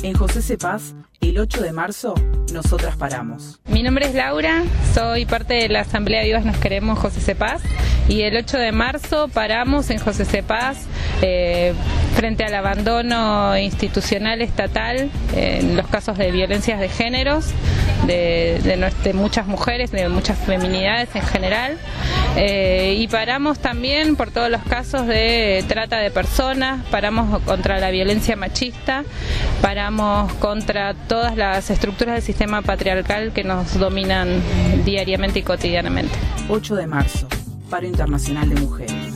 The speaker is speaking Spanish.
En José C. Paz, el 8 de marzo, nosotras paramos. Mi nombre es Laura, soy parte de la Asamblea Vivas Nos Queremos José C. Paz y el 8 de marzo paramos en José C. Paz frente al abandono institucional estatal en los casos de violencias de géneros, de muchas mujeres, de muchas feminidades en general, y paramos también por todos los casos de trata de personas, paramos contra la violencia machista, paramos contra todas las estructuras del sistema patriarcal que nos dominan diariamente y cotidianamente. 8 de marzo, Paro Internacional de Mujeres.